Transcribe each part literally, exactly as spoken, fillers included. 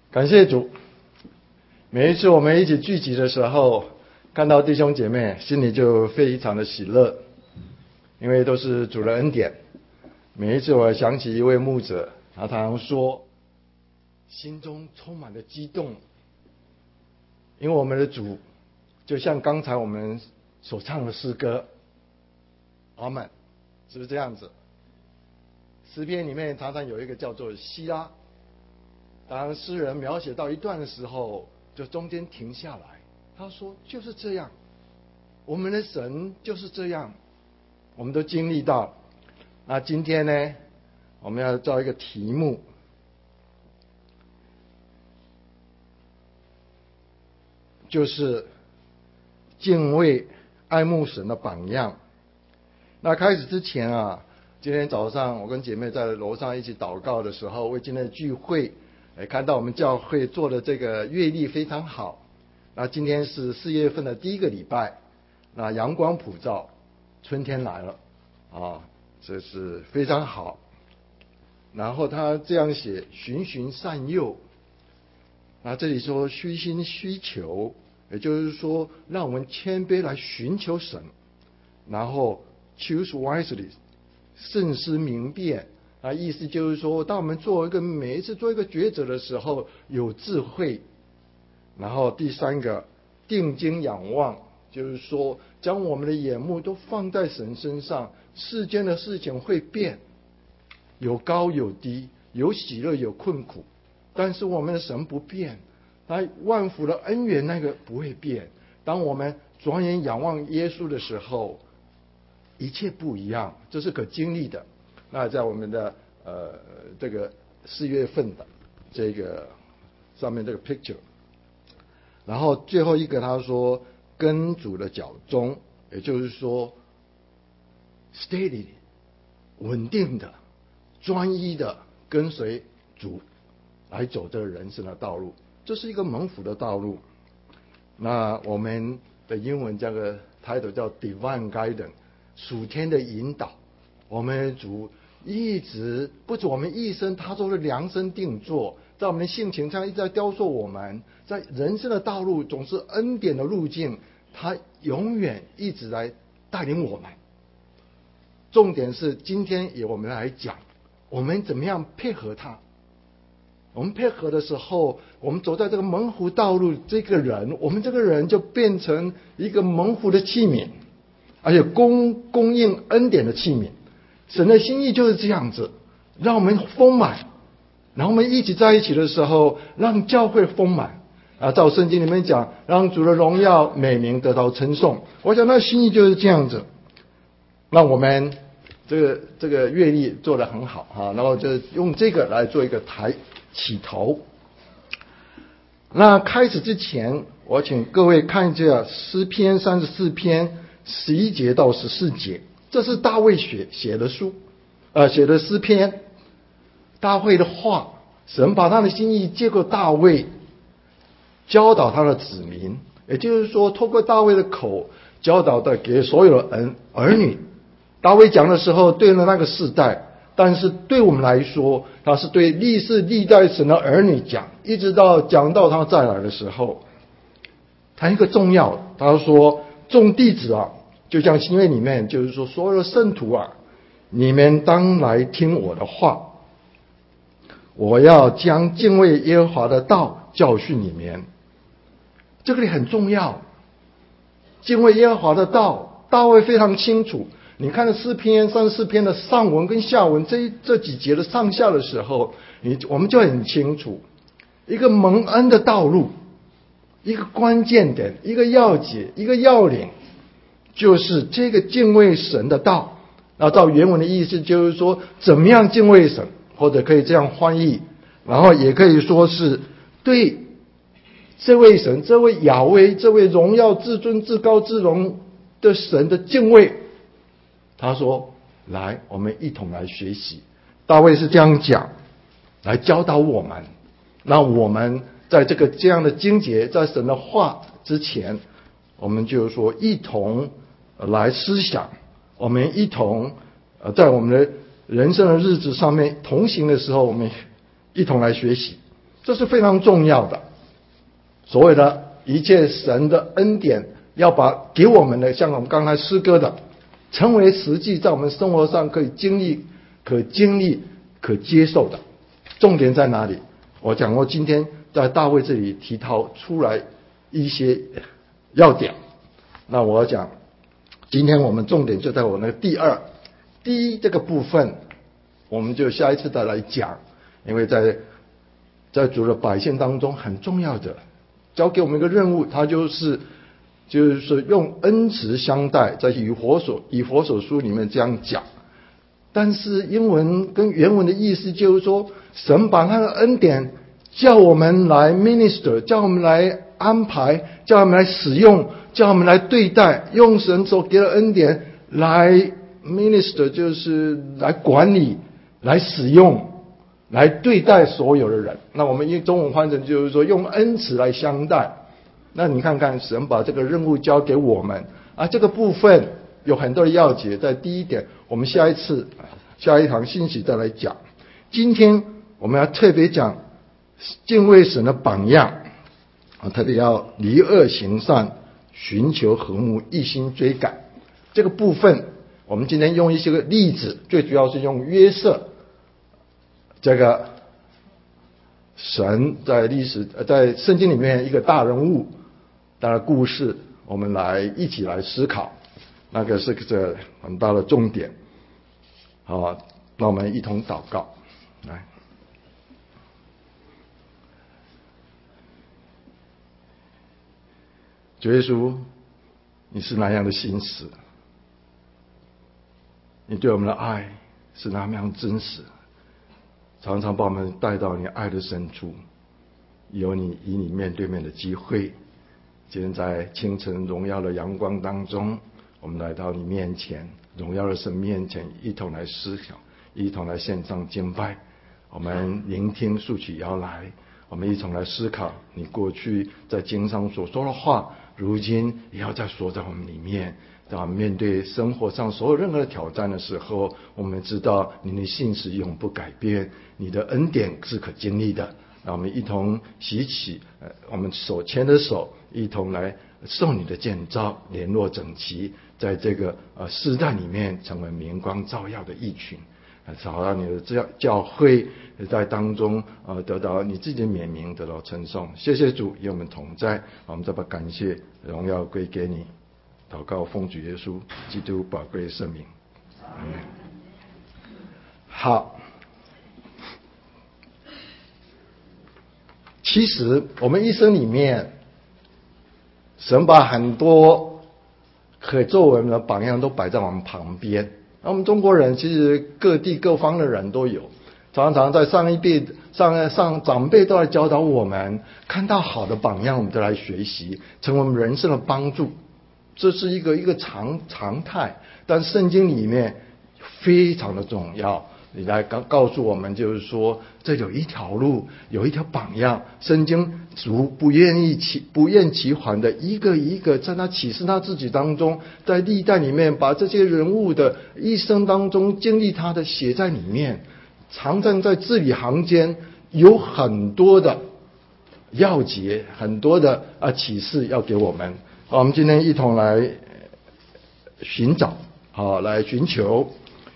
感谢主，每一次我们一起聚集的时候，看到弟兄姐妹，心里就非常的喜乐，因为都是主的恩典。每一次我想起一位牧者，他常常说，心中充满了激动，因为我们的主就像刚才我们所唱的诗歌，阿们，是不是这样子？诗篇里面常常有一个叫做希拉，当诗人描写到一段的时候，就中间停下来，他说就是这样，我们的神就是这样，我们都经历到。那今天呢，我们要造一个题目，就是敬畏爱慕神的榜样。那开始之前啊，今天早上我跟姐妹在楼上一起祷告的时候，为今天的聚会哎，看到我们教会做的这个月历非常好。那今天是四月份的第一个礼拜，那阳光普照，春天来了啊，这是非常好。然后他这样写：循循善诱。那这里说虚心需求，也就是说让我们谦卑来寻求神，然后 choose wisely， 慎思明辨。啊，意思就是说，当我们做一个每一次做一个抉择的时候，有智慧。然后第三个，定睛仰望，就是说，将我们的眼目都放在神身上。世间的事情会变，有高有低，有喜乐有困苦，但是我们的神不变，他万福的恩源那个不会变。当我们转眼仰望耶稣的时候，一切不一样，这是可经历的。那在我们的呃这个四月份的这个上面这个 picture， 然后最后一个他说跟主的脚中，也就是说 steady 稳定的专一的跟随主来走这个人生的道路，这是一个蒙福的道路。那我们的英文这个 title 叫 Divine Guidance， 属天的引导。我们的主一直不止我们一生，他做了量身定做，在我们的性情上一直在雕塑我们，在人生的道路总是恩典的路径，他永远一直来带领我们。重点是今天也我们来讲，我们怎么样配合他。我们配合的时候，我们走在这个蒙福道路，这个人，我们这个人就变成一个蒙福的器皿，而且供供应恩典的器皿。神的心意就是这样子，让我们丰满，然后我们一起在一起的时候，让教会丰满啊。照圣经里面讲，让主的荣耀美名得到称颂。我想那心意就是这样子。那我们这个这个阅历做得很好啊，然后就用这个来做一个抬起头。那开始之前，我请各位看一下诗篇三十四篇十一节到十四节。这是大卫写写的书，呃，写的诗篇，大卫的话，神把他的心意借过大卫，教导他的子民，也就是说，透过大卫的口教导的给所有的儿儿女。大卫讲的时候，对了那个世代，但是对我们来说，他是对历世历代神的儿女讲，一直到讲到他再来的时候，他一个重要，他说众弟子啊。就像新约里面就是说，所有的圣徒啊，你们当来听我的话，我要将敬畏耶和华的道教训你们。这个里很重要，敬畏耶和华的道，大卫非常清楚。你看诗篇三十四篇的上文跟下文这这几节的上下的时候，你我们就很清楚一个蒙恩的道路，一个关键点，一个要节，一个要领，就是这个敬畏神的道。那照原文的意思就是说，怎么样敬畏神，或者可以这样翻译，然后也可以说是对这位神，这位雅威，这位荣耀至尊至高至荣的神的敬畏。他说来，我们一同来学习。大卫是这样讲，来教导我们，让我们在这个这样的经节，在神的话之前，我们就是说一同来思想，我们一同呃在我们的人生的日子上面同行的时候，我们一同来学习。 这是非常重要的。所谓的一切神的恩典，要把给我们的，像我们刚才诗歌的，成为实际在我们生活上可以经历、可经历、可接受的。重点在哪里？我讲过，今天在大卫这里提到出来一些要点。那我要讲，今天我们重点就在我那个第二、第一这个部分，我们就下一次再来讲，因为在在主的百姓当中很重要的，交给我们一个任务，它就是就是用恩慈相待，在以弗所以弗所书里面这样讲。但是英文跟原文的意思就是说，神把他的恩典叫我们来 minister， 叫我们来安排，叫我们来使用，叫我们来对待，用神所给的恩典来 minister， 就是来管理、来使用、来对待所有的人。那我们用中文翻成就是说，用恩慈来相待。那你看看，神把这个任务交给我们啊，这个部分有很多的要节。在第一点，我们下一次下一堂信息再来讲。今天我们要特别讲敬畏神的榜样，啊，特别要离恶行善，寻求和睦，一心追赶。这个部分，我们今天用一些个例子，最主要是用约瑟这个神在历史在圣经里面一个大人物他的故事，我们来一起来思考，那个是个很大的重点。好，那我们一同祷告，来。主耶稣，你是那样的心思，你对我们的爱是那样真实，常常把我们带到你爱的深处，有你与你面对面的机会。今天在清晨荣耀的阳光当中，我们来到你面前，荣耀的神面前，一同来思考，一同来献上敬拜。我们聆听竖起腰来，我们一同来思考你过去在经上所说的话，如今也要再说在我们里面。当我们面对生活上所有任何的挑战的时候，我们知道你的信是永不改变，你的恩典是可经历的。让我们一同洗起呃，我们手牵着手，一同来受你的建造，联络整齐，在这个呃世代里面成为明光照耀的一群，找到你的教教会在当中呃得到你自己的冕名，得到称颂。谢谢主与我们同在，我们再把感谢荣耀归给你。祷告奉主耶稣基督宝贵的圣名，嗯，好。其实我们一生里面，神把很多可作为我们的榜样都摆在我们旁边。那我们中国人其实各地各方的人都有，常常在上一辈上上长辈都来教导我们，看到好的榜样我们就来学习，成为我们人生的帮助。这是一个一个常常态，但圣经里面非常的重要。你来告告诉我们，就是说这有一条路，有一条榜样。圣经主不愿意其不厌其烦的一个一个在他启示他自己当中，在历代里面把这些人物的一生当中经历他的写在里面，常常在字里行间有很多的要节，很多的啊启示要给我们。好，我们今天一同来寻找，好，来寻求。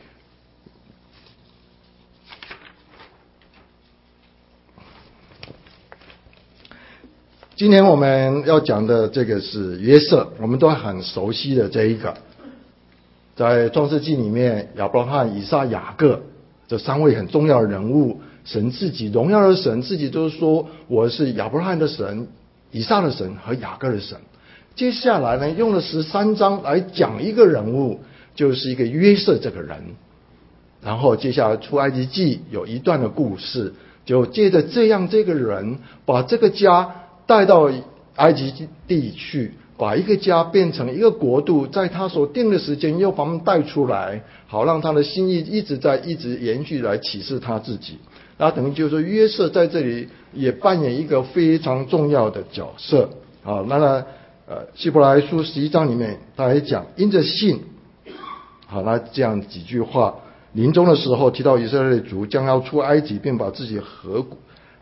今天我们要讲的这个是约瑟，我们都很熟悉的这一个，在创世纪里面，亚伯拉罕、以撒、雅各这三位很重要的人物，神自己荣耀的神自己就是说，我是亚伯拉罕的神、以撒的神和雅各的神。接下来呢，用了十三章来讲一个人物，就是一个约瑟这个人。然后接下来出埃及记有一段的故事，就借着这样这个人把这个家带到埃及地去，把一个家变成一个国度，在他所定的时间又把他们带出来，好让他的心意一直在一直延续来启示他自己。那等于就是说约瑟在这里也扮演一个非常重要的角色。好，那呢呃希伯来书十一章里面他还讲因着信，好，那这样几句话，临终的时候提到以色列族将要出埃及，并把自己和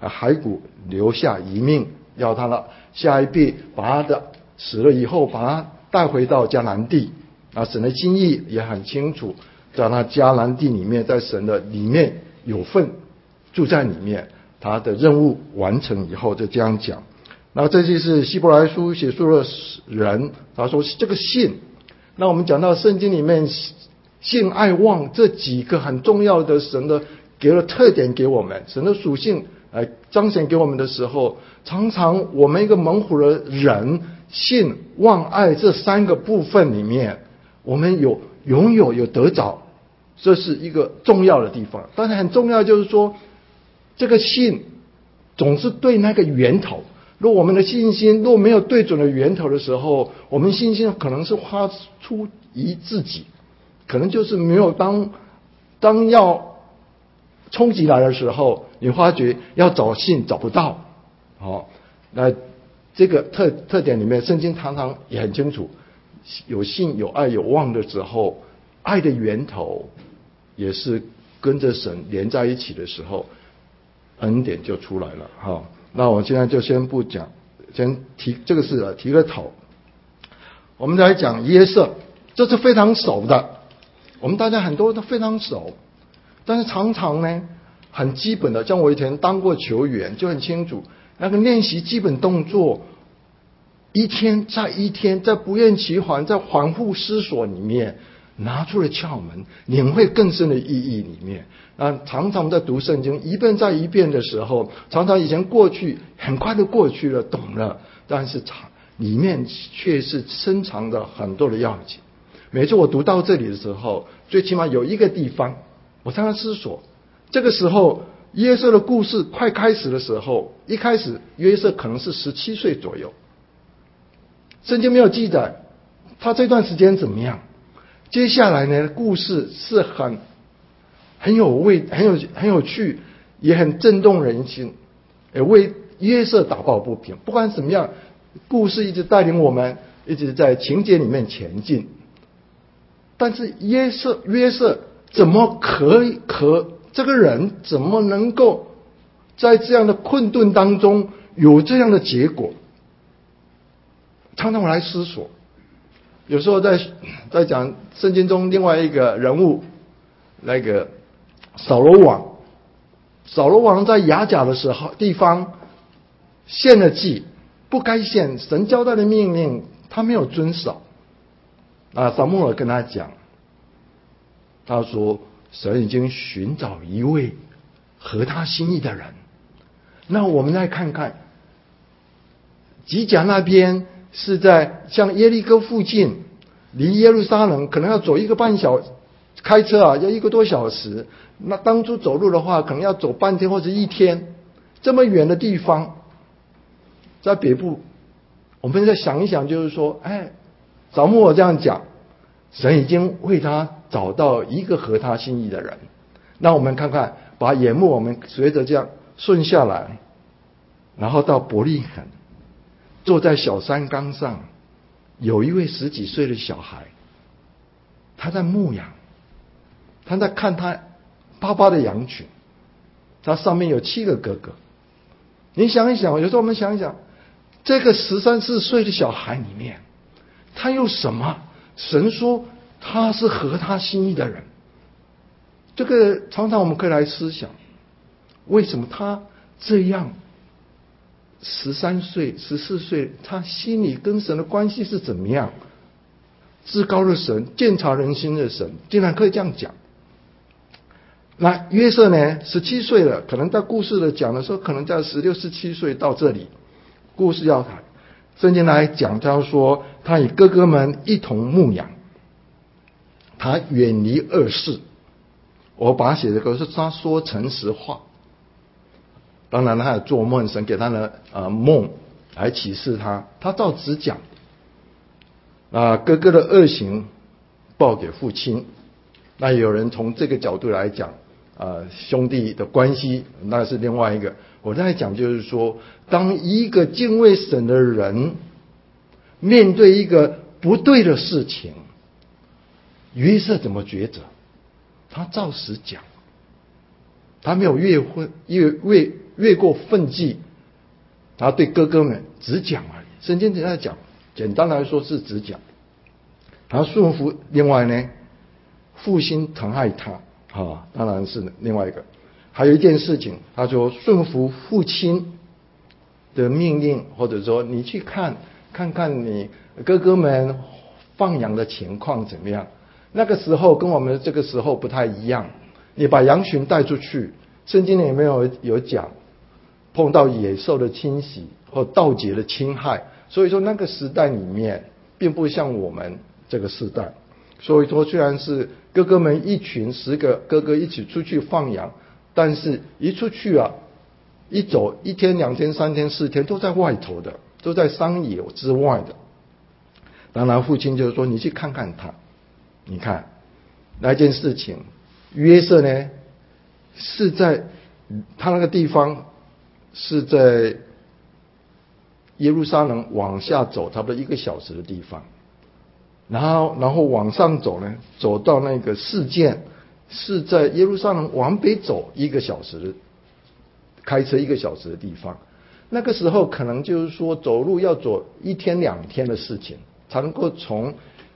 骸骨留下一命，要他的下一辈把他的死了以后把他带回到迦南地。啊，神的心意也很清楚，在他迦南地里面，在神的里面有份，住在里面。他的任务完成以后就这样讲。那这就是希伯来书写书的人，他说这个信。那我们讲到圣经里面信爱望这几个很重要的神的给了特点给我们，神的属性来彰显给我们的时候，常常我们一个蒙福的人信望爱这三个部分里面，我们有拥有有得着，这是一个重要的地方。但是很重要就是说，这个信总是对那个源头，如果我们的信心若没有对准了源头的时候，我们信心可能是发出于自己，可能就是没有当当要冲击来的时候，你发觉要找信找不到。好，那这个特特点里面，圣经常常也很清楚，有信有爱有望的时候，爱的源头也是跟着神连在一起的时候，恩典就出来了。哈，那我现在就先不讲，先提这个是提个头。我们来讲约瑟，这是非常熟的，我们大家很多都非常熟，但是常常呢，很基本的，像我以前当过球员，就很清楚，那个练习基本动作，一天再一天，在不厌其烦，在反复思索里面，拿出了窍门，领会更深的意义里面。那常常在读圣经一遍再一遍的时候，常常以前过去很快的过去了，懂了，但是里面却是深藏着很多的要紧。每次我读到这里的时候，最起码有一个地方我常常思索，这个时候约瑟的故事快开始的时候，一开始约瑟可能是十七岁左右，圣经没有记载他这段时间怎么样。接下来呢，故事是很很有味很有很有趣，也很震动人心，也为约瑟打抱不平。不管怎么样，故事一直带领我们一直在情节里面前进。但是约瑟约瑟怎么可以可这个人怎么能够在这样的困顿当中有这样的结果？常常我来思索，有时候在在讲圣经中另外一个人物，那个扫罗王，扫罗王在雅甲的时候地方献了祭，不该献，神交代的命令他没有遵守。啊，撒母耳跟他讲，他说神已经寻找一位合他心意的人。那我们来看看，吉甲那边是在像耶利哥附近，离耶路撒冷可能要走一个半小开车啊，要一个多小时。那当初走路的话，可能要走半天或者一天，这么远的地方，在北部，我们再想一想，就是说，哎，撒母耳这样讲，神已经为他找到一个合他心意的人。那我们看看，把眼目我们随着这样顺下来，然后到伯利恒，坐在小山岗上，有一位十几岁的小孩，他在牧羊，他在看他爸爸的羊群，他上面有七个哥哥。你想一想，有时候我们想一想，这个十三四岁的小孩里面，他有什么？神说他是合他心意的人。这个常常我们可以来思想，为什么他这样十三岁十四岁，他心里跟神的关系是怎么样？至高的神，鉴察人心的神，竟然可以这样讲。那约瑟呢，十七岁了，可能在故事的讲的时候，可能在十六十七岁到这里，故事要谈。圣经来讲，他说他与哥哥们一同牧羊，他远离恶事。我把它写的可是他说诚实话。当然他有做梦，神给他的呃梦来启示他，他照直讲。啊，哥哥的恶行报给父亲。那有人从这个角度来讲，啊，兄弟的关系那是另外一个。我在讲就是说，当一个敬畏神的人面对一个不对的事情，约瑟怎么抉择？他照实讲，他没有越会越为越过分际，然后对哥哥们只讲而已。圣经在讲，简单来说是只讲。然后顺服，另外呢，父亲疼爱他，啊，当然是另外一个。还有一件事情，他说顺服父亲的命令，或者说你去看看看你哥哥们放羊的情况怎么样。那个时候跟我们这个时候不太一样，你把羊群带出去，圣经里面有有讲碰到野兽的侵袭或盗劫的侵害，所以说那个时代里面并不像我们这个时代。所以说虽然是哥哥们一群十个哥哥一起出去放羊，但是一出去啊，一走一天两天三天四天都在外头的，都在山野之外的。当然父亲就是说你去看看他，你看那件事情，约瑟呢是在他那个地方是在耶路撒冷往下走差不多一个小时的地方，然后然后往上走呢，走到那个示剑是在耶路撒冷往北走一个小时的，开车一个小时的地方。那个时候可能就是说走路要走一天两天的事情，才能够从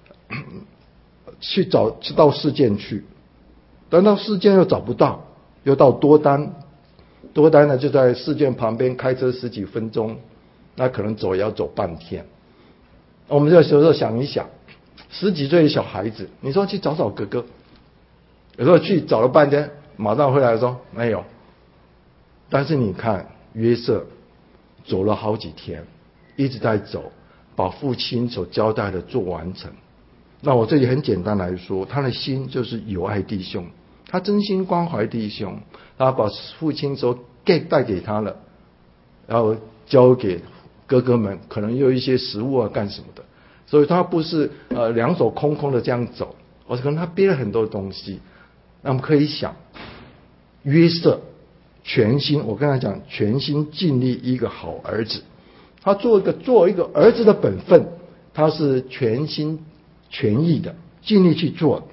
去找去到示剑去。等到示剑又找不到，又到多丹，多丹呢就在示剑旁边，开车十几分钟，那可能走也要走半天。我们这时候想一想，十几岁的小孩子，你说去找找哥哥，有时候去找了半天，马上回来说没有。但是你看约瑟走了好几天，一直在走，把父亲所交代的做完成。那我这里很简单来说，他的心就是有爱弟兄，他真心关怀弟兄，他把父亲所给带给他了，然后交给哥哥们，可能有一些食物啊干什么的，所以他不是呃两手空空的这样走，而是可能他憋了很多东西。那么可以想，约瑟全心，我跟他讲，全心尽力一个好儿子，他做一个做一个儿子的本分，他是全心全意的尽力去做。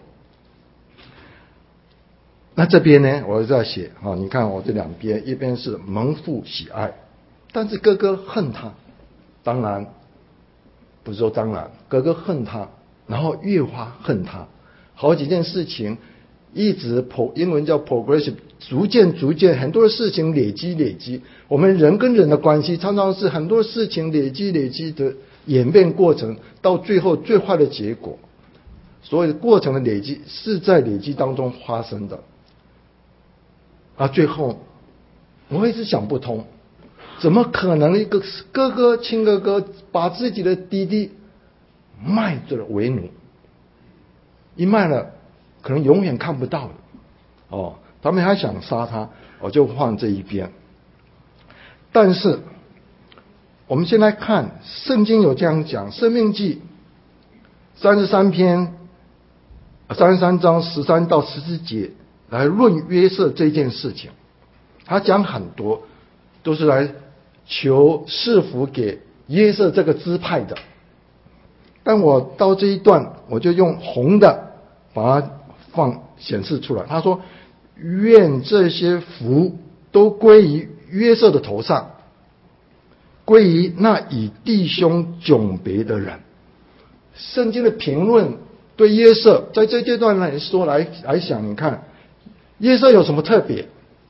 那这边呢，我在写啊，你看我这两边，一边是蒙父喜爱，但是哥哥恨他，当然不是说当然，哥哥恨他，然后越发恨他，好几件事情一直 pro 英文叫 progressive， 逐渐逐渐很多的事情累积累积。我们人跟人的关系常常是很多事情累积累积的演变过程，到最后最坏的结果，所有的过程的累积是在累积当中发生的。啊，最后我一直想不通，怎么可能一个哥哥亲哥哥把自己的弟弟卖了为奴，一卖了可能永远看不到了哦，他们还想杀他，我就放这一边。但是我们先来看圣经有这样讲，申命记三十三篇三十三章十三到十四节来论约瑟这件事情，他讲很多都是来求赐福给约瑟这个支派的。但我到这一段我就用红的把它放显示出来，他说愿这些福都归于约瑟的头上，归于那以弟兄迥别的人。圣经的评论对约瑟在这阶段来说来来想，你看约瑟有什么特别？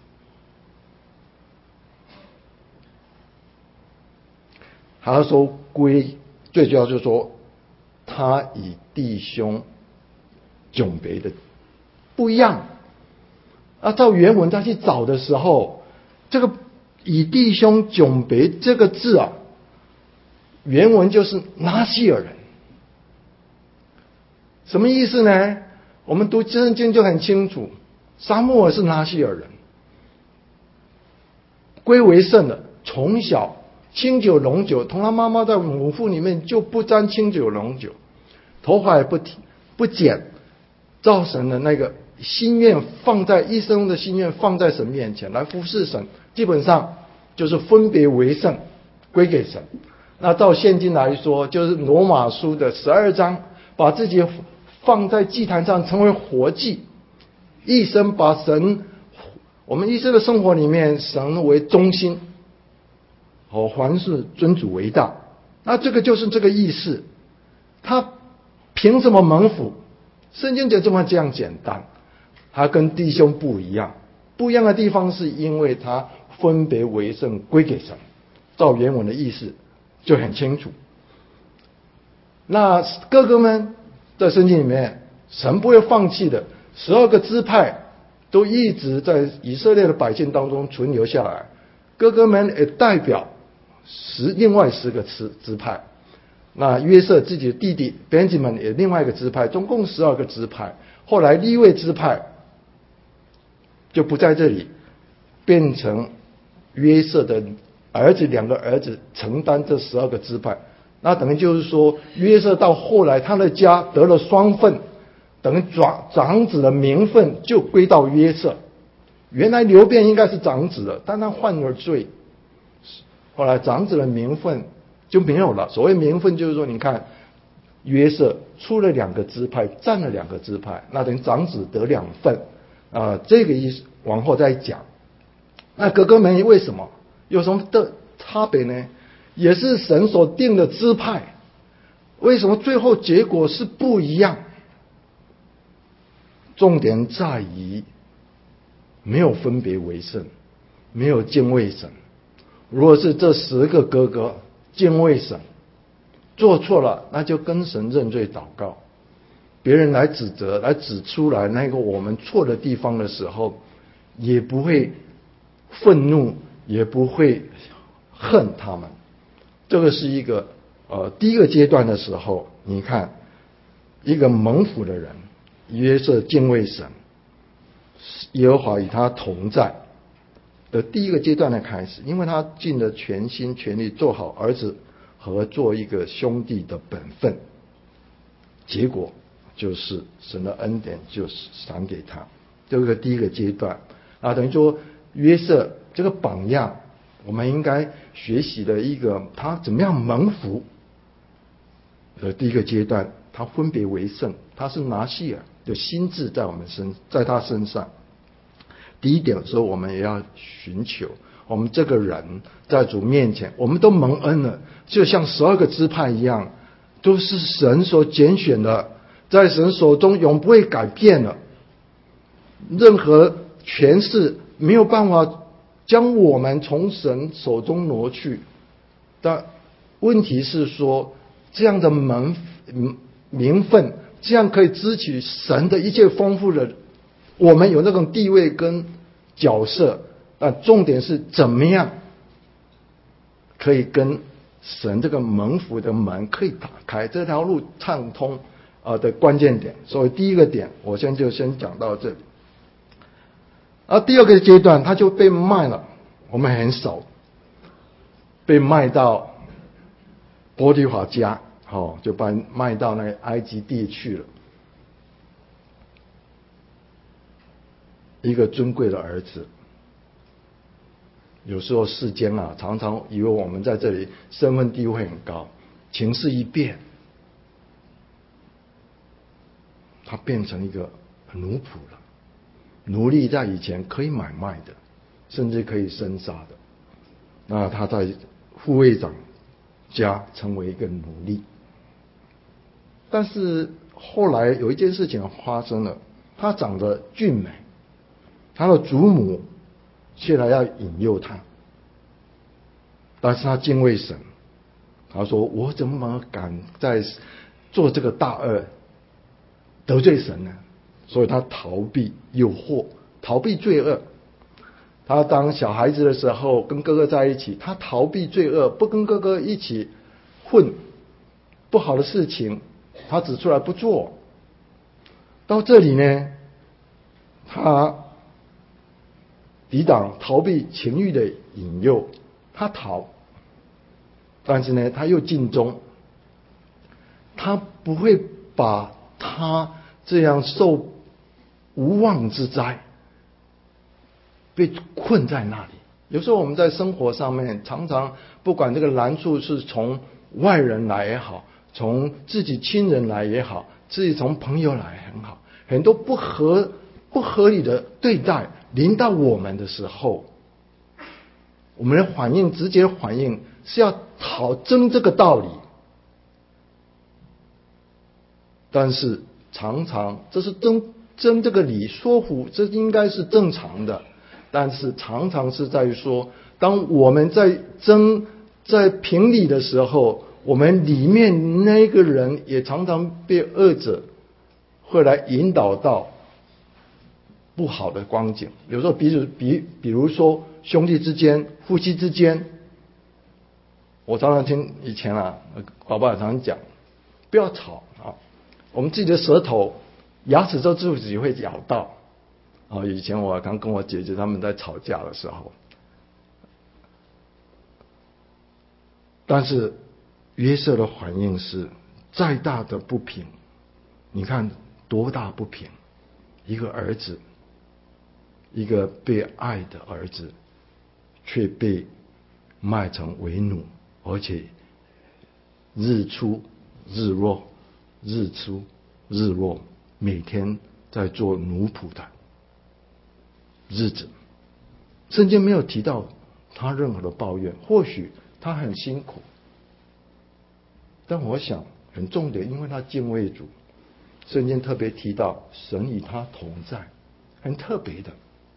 他说归，最主要就是说他以弟兄迥别的不一样。啊，照原文他去找的时候，这个以弟兄迥别这个字啊，原文就是拿西尔人。什么意思呢？我们读圣经就很清楚，撒母耳是拿西尔人，归为圣的，从小清酒浓酒，同他妈妈在母腹里面就不沾清酒浓酒，头发也不不剪，照神的那个心愿放在一生的心愿放在神面前来服侍神，基本上就是分别为圣，归给神。那照现今来说，就是罗马书的十二章，把自己放在祭坛上成为活祭，一生把神我们一生的生活里面，神为中心，哦，凡事尊主为大。那这个就是这个意思。他凭什么蒙福？圣经就这么这样简单。他跟弟兄不一样，不一样的地方是因为他分别为圣归给神。照原文的意思就很清楚。那哥哥们在圣经里面，神不会放弃的，十二个支派都一直在以色列的百姓当中存留下来。哥哥们也代表十另外十个支支派。那约瑟自己的弟弟 Benjamin 也另外一个支派，总共十二个支派。后来利未支派就不在这里，变成约瑟的儿子两个儿子承担这十二个支派。那等于就是说，约瑟到后来他的家得了双份，等于长长子的名分就归到约瑟。原来流便应该是长子的，但他犯了罪，后来长子的名分就没有了。所谓名分就是说，你看约瑟出了两个支派，占了两个支派，那等于长子得两份啊、呃，这个意思往后再讲。那哥哥们为什么有什么的差别呢？也是神所定的支派，为什么最后结果是不一样？重点在于没有分别为圣，没有敬畏神。如果是这十个哥哥敬畏神，做错了，那就跟神认罪祷告。别人来指责，来指出来那个我们错的地方的时候，也不会愤怒，也不会恨他们。这个是一个呃第一个阶段的时候，你看一个蒙福的人，约瑟敬畏神，耶和华与他同在的第一个阶段的开始，因为他尽了全心全力做好儿子和做一个兄弟的本分，结果就是神的恩典就是赏给他，这个第一个阶段啊，等于说约瑟这个榜样，我们应该学习的一个他怎么样蒙福的第一个阶段，他分别为圣，他是拿西尔的心智在我们身，在他身上。第一点的时候，我们也要寻求我们这个人在主面前，我们都蒙恩了，就像十二个支派一样，都是神所拣选的，在神手中永不会改变了。任何权势没有办法将我们从神手中挪去。但问题是说，这样的门名分，这样可以支取神的一切丰富的，我们有那种地位跟角色，但重点是怎么样可以跟神这个蒙福的门可以打开，这条路畅通啊的关键点。所以第一个点，我先就先讲到这里。而第二个阶段，他就被卖了，我们很少被卖到波提乏家，哦，就把卖到那个埃及地去了。一个尊贵的儿子，有时候世间啊，常常以为我们在这里身份地位很高，情势一变，他变成一个奴仆了。奴隶在以前可以买卖的，甚至可以生杀的。那他在护卫长家成为一个奴隶。但是后来有一件事情发生了，他长得俊美，他的祖母却来要引诱他，但是他敬畏神，他说：“我怎么敢在做这个大恶，得罪神呢？”所以他逃避诱惑，逃避罪恶。他当小孩子的时候跟哥哥在一起，他逃避罪恶，不跟哥哥一起混不好的事情，他指出来不做。到这里呢，他抵挡逃避情欲的引诱，他逃，但是呢他又尽忠，他不会把他这样受无妄之灾被困在那里。有时候我们在生活上面，常常不管这个难处是从外人来也好，从自己亲人来也好，自己从朋友来很好，很多不合不合理的对待临到我们的时候，我们的反应，直接反应是要讨争这个道理。但是常常这是争争这个理，说服这应该是正常的，但是常常是在于说，当我们在争在评理的时候，我们里面那个人也常常被恶者会来引导到不好的光景。有时候比如比比如说兄弟之间、夫妻之间，我常常听以前啊，爸爸也常常讲，不要吵啊，我们自己的舌头、牙齿都自己会咬到啊。以前我刚跟我姐姐他们在吵架的时候，但是约瑟的反应是，再大的不平，你看多大不平，一个儿子，一个被爱的儿子，却被卖成为奴，而且日出日落，日出日落，每天在做奴仆的日子。圣经没有提到他任何的抱怨，或许他很辛苦，但我想很重点，因为他敬畏主，圣经特别提到神与他同在，很特别的。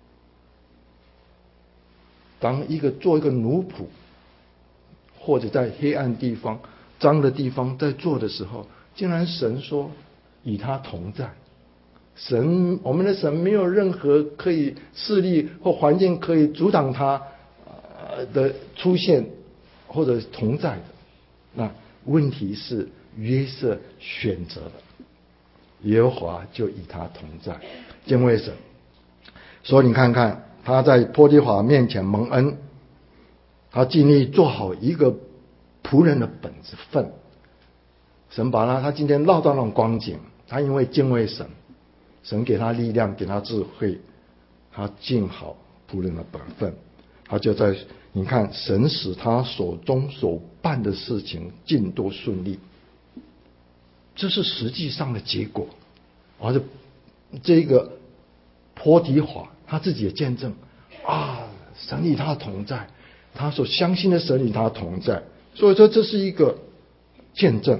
当一个做一个奴仆，或者在黑暗地方、脏的地方在做的时候，竟然神说与他同在。神，我们的神没有任何可以势力或环境可以阻挡他的出现或者同在的。那问题是约瑟选择了，耶和华就与他同在，敬畏神。所以你看看他在波提乏面前蒙恩，他尽力做好一个仆人的本分。神把他，他今天落到那种光景，他因为敬畏神，神给他力量，给他智慧，他尽好仆人的本分。他就在你看，神使他手中所办的事情尽都顺利，这是实际上的结果。而且这个波提乏他自己也见证啊，神与他同在，他所相信的神与他同在，所以说这是一个见证。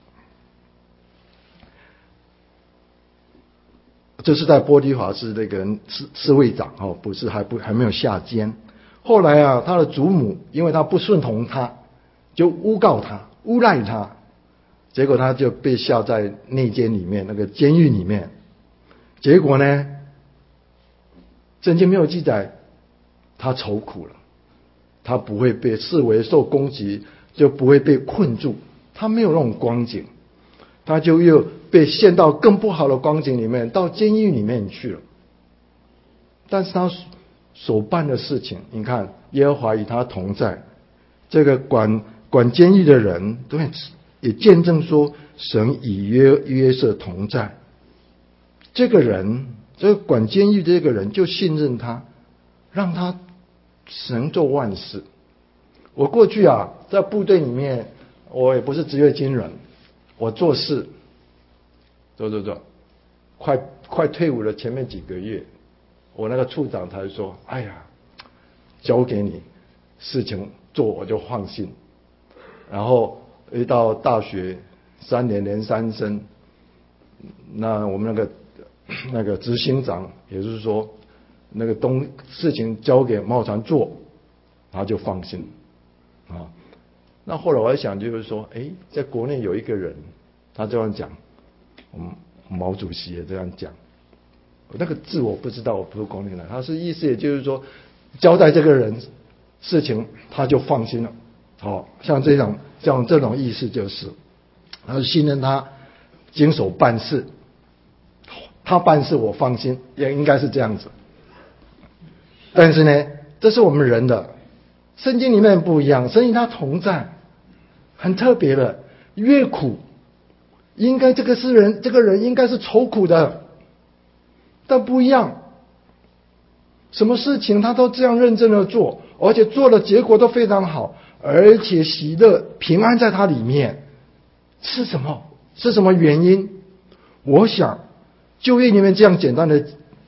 这是在波提乏是那个侍侍卫长哦，不是还不还没有下监。后来啊，他的祖母因为他不顺从他，就诬告他、诬赖他，结果他就被下在内监里面，那个监狱里面。结果呢，圣经没有记载他愁苦了，他不会被视为受攻击，就不会被困住，他没有那种光景，他就又被陷到更不好的光景里面，到监狱里面去了。但是他所办的事情，你看耶和华与他同在，这个管管监狱的人都也见证说神与约约瑟同在。这个人，这个管监狱的这个人就信任他，让他神做万事。我过去啊，在部队里面，我也不是职业军人，我做事做做做，快快退伍了前面几个月，我那个处长他就说：“哎呀，交给你事情做我就放心。”然后一到大学三年连三升，那我们那个那个执行长，也就是说那个东事情交给茂传做，他就放心啊。那后来我在想，就是说，哎，在国内有一个人，他这样讲，嗯，毛主席也这样讲，那个字我不知道，我不是国内的，他是意思也就是说，交代这个人事情，他就放心了。好，像这种像这种意思就是，他是信任他经手办事，他办事我放心，也应该是这样子。但是呢，这是我们人的，圣经里面不一样，神与他同在，很特别的。越苦，应该这个是人，这个人应该是愁苦的，但不一样，什么事情他都这样认真的做，而且做的结果都非常好，而且喜乐平安在他里面。是什么？是什么原因？我想旧约里面这样简单的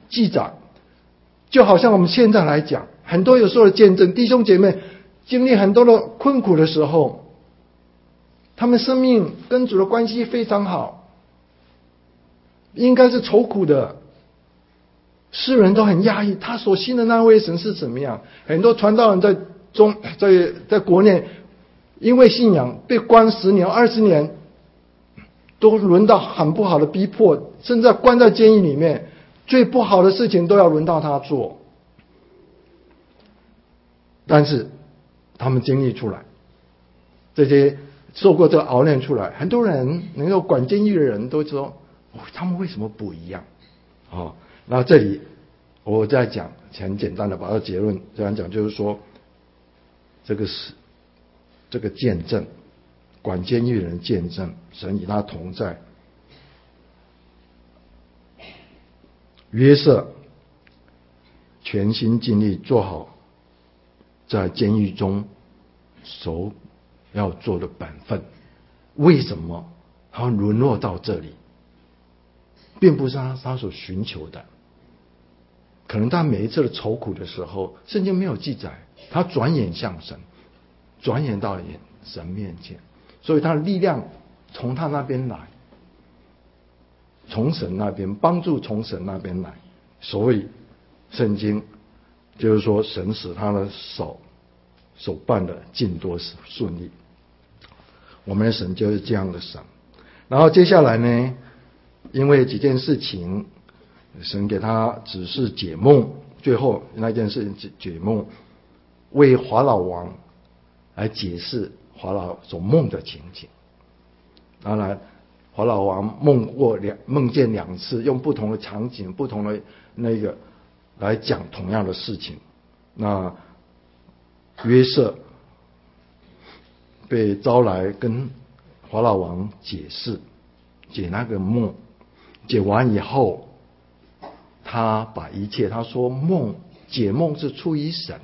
记载。就好像我们现在来讲，很多有时候的见证，弟兄姐妹经历很多的困苦的时候，他们生命跟主的关系非常好，应该是愁苦的，世人都很压抑，他所信的那位神是怎么样？很多传道人在中在在国内因为信仰被关十年二十年，都轮到很不好的逼迫，甚至关在监狱里面，最不好的事情都要轮到他做。但是他们经历出来，这些受过这个熬炼出来，很多人能够管监狱的人都说，哦，他们为什么不一样？哦，那这里我在讲很简单的把这结论这样讲，就是说，这个是这个见证，管监狱的人见证神与他同在。约瑟全心尽力做好在监狱中所要做的本分。为什么他沦落到这里？并不是他他所寻求的。可能他每一次的愁苦的时候，圣经没有记载，他转眼向神，转眼到神面前，所以他的力量从他那边来，从神那边帮助，从神那边来。所谓圣经就是说，神使他的手手办的尽多顺利。我们的神就是这样的神。然后接下来呢，因为几件事情，神给他指示解梦，最后那件事情解梦，为法老王来解释法老所梦的情景。当然法老王梦过两梦见两次，用不同的场景、不同的那个来讲同样的事情。那约瑟被招来跟法老王解释解那个梦，解完以后，他把一切他说梦解梦是出于神，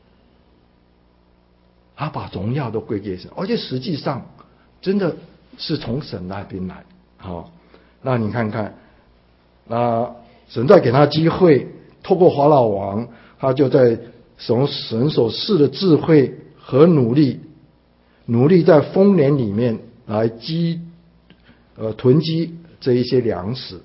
他把荣耀都归给神，而且实际上真的是从神那边来。好，那你看看，那神在给他机会，透过法老王，他就在从神所赐的智慧和努力，努力在丰年里面来积呃囤积这一些粮食。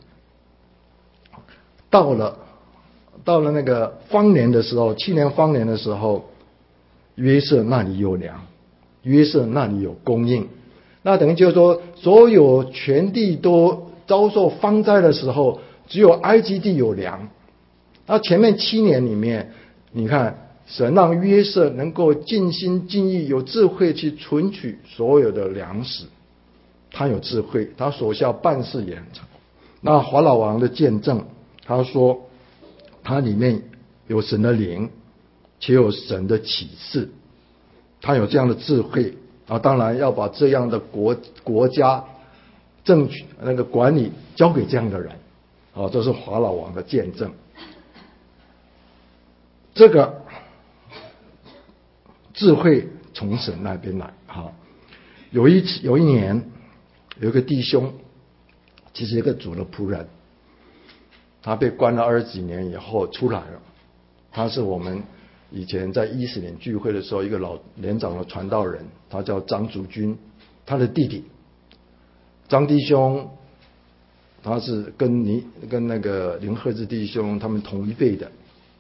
到了到了那个方年的时候，七年方年的时候，约瑟那里有粮，约瑟那里有供应。那等于就是说，所有全地都遭受荒灾的时候，只有埃及地有粮。那前面七年里面，你看神让约瑟能够尽心尽意有智慧去存取所有的粮食，他有智慧，他手下办事也很长。那法老王的见证，他说他里面有神的灵，且有神的启示，他有这样的智慧啊，当然要把这样的国国家政局那个管理交给这样的人啊，这是法老王的见证。这个智慧从神那边来啊。有一次有一年，有一个弟兄，其实一个主的仆人，他被关了二十几年以后出来了。他是我们以前在一十年聚会的时候一个老年长的传道人，他叫张竹君，他的弟弟张弟兄，他是跟你跟那个林鹤志弟兄他们同一辈的，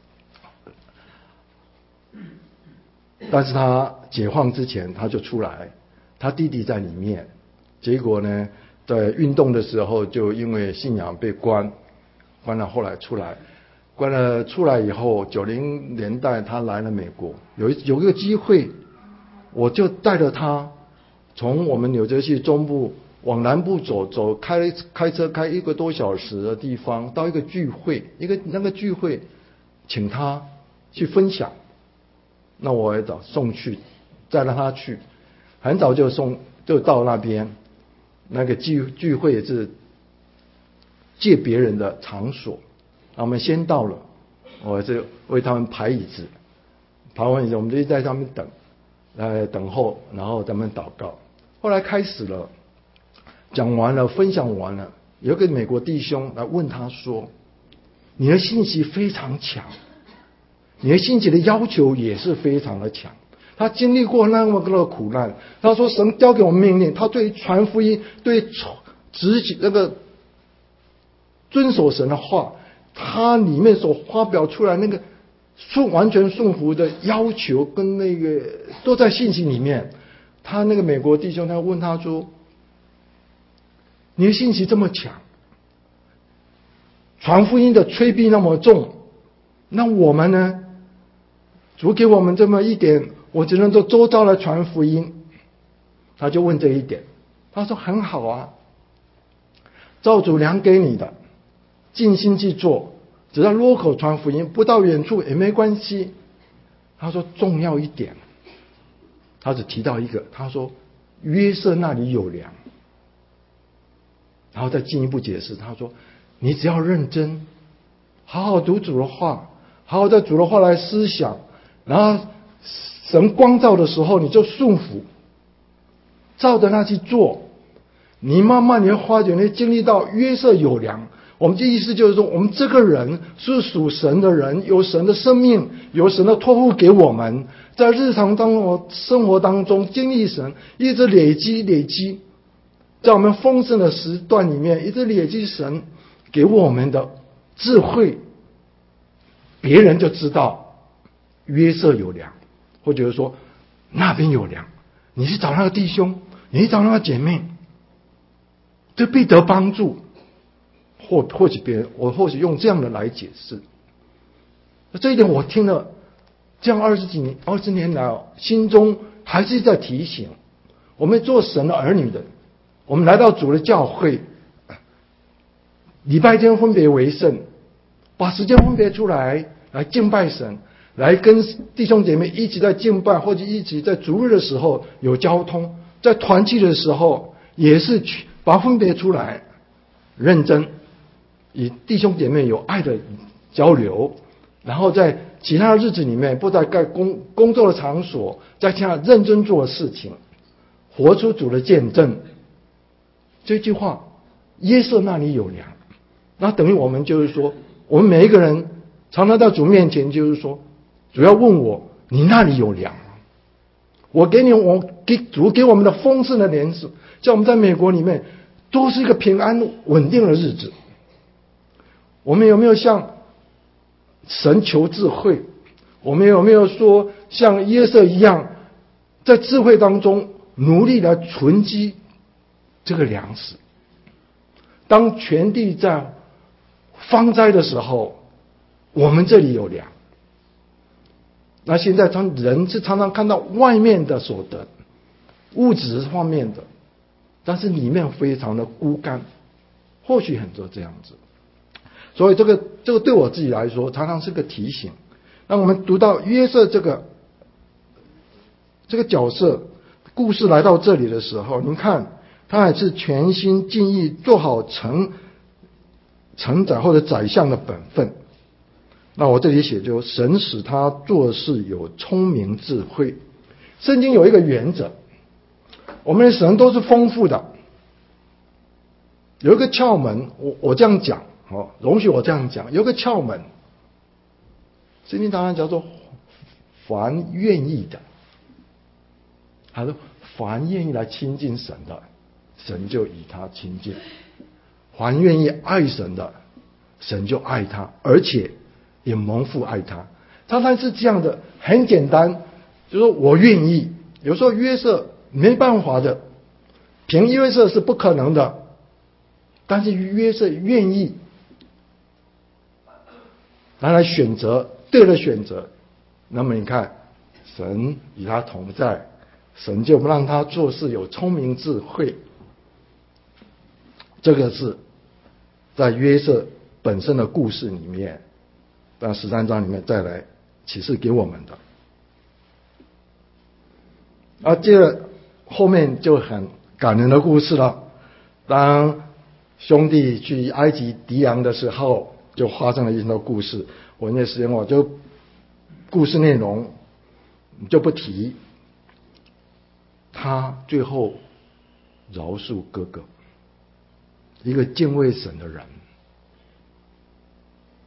但是他解放之前他就出来，他弟弟在里面，结果呢，在运动的时候就因为信仰被关，关了后来出来。关了出来以后，九零年代他来了美国，有一有一个机会，我就带着他从我们纽泽西中部往南部走，走开开车开一个多小时的地方，到一个聚会，一个那个聚会，请他去分享。那我也早送去，再让他去，很早就送就到那边，那个聚聚会也是借别人的场所。我们先到了，我就为他们排椅子，排完椅子我们就在上面等，呃，等候，然后咱们祷告。后来开始了，讲完了，分享完了，有一个美国弟兄来问他说：“ 你的信息非常强，你的信息的要求也是非常的强。他经历过那么多的苦难，他说神交给我们命令，他对传福音，对执行那个遵守神的话，他里面所发表出来那个顺完全顺服的要求跟那个都在信息里面。他那个美国弟兄他问他说，你的信息这么强，传福音的催逼那么重，那我们呢？主给我们这么一点，我只能做周遭来传福音。他就问这一点，他说很好啊，照主量给你的，尽心去做，只要落口传福音，不到远处也没关系。他说重要一点，他只提到一个，他说约瑟那里有粮，然后再进一步解释，他说你只要认真，好好读主的话，好好在主的话来思想，然后神光照的时候你就顺服，照着那去做，你慢慢你会发觉，你会经历到约瑟有粮。我们这意思就是说，我们这个人是属神的人，有神的生命，有神的托付给我们，在日常当中生活当中经历神，一直累积累积，在我们丰盛的时段里面，一直累积神给我们的智慧，别人就知道约瑟有粮，或者是说那边有粮，你去找那个弟兄，你去找那个姐妹，这必得帮助。或或许别人，我或许用这样的来解释。这一点我听了这样二十几年、二十年来，心中还是在提醒我们做神的儿女的，我们来到主的教会，礼拜天分别为圣，把时间分别出来，来敬拜神，来跟弟兄姐妹一起在敬拜，或者一起在主日的时候有交通，在团契的时候也是把分别出来，认真与弟兄姐妹有爱的交流，然后在其他的日子里面，不在该工工作的场所，在其他认真做事情，活出主的见证。这句话，约瑟那里有粮，那等于我们就是说，我们每一个人常常到主面前，就是说，主要问我，你那里有粮吗？我给你，我给主给我们的丰盛的粮食，像我们在美国里面，都是一个平安稳定的日子。我们有没有向神求智慧？我们有没有说像约瑟一样，在智慧当中努力来存积这个粮食？当全地在荒灾的时候，我们这里有粮。那现在常人是常常看到外面的所得，物质方面的，但是里面非常的枯干，或许很多这样子。所以这个这个对我自己来说，常常是个提醒。那我们读到约瑟这个这个角色故事来到这里的时候，您看他还是全心尽意做好承承载或者宰相的本分。那我这里写就神使他做事有聪明智慧。圣经有一个原则，我们的神都是丰富的，有一个窍门，我我这样讲。哦，容许我这样讲，有个窍门，圣经当然叫做凡愿意的，他说凡愿意来亲近神的，神就与他亲近；凡愿意爱神的，神就爱他，而且也蒙父爱他。常常是这样的，很简单，就是说我愿意。有时候约瑟没办法的，凭约瑟是不可能的，但是约瑟愿意。拿来选择对了选择，那么你看神与他同在，神就让他做事有聪明智慧。这个是在约瑟本身的故事里面，在十三章里面再来启示给我们的。而接着后面就很感人的故事了，当兄弟去埃及敌粮的时候，就发生了一个故事。我因为时间我就故事内容就不提。他最后饶恕哥哥，一个敬畏神的人，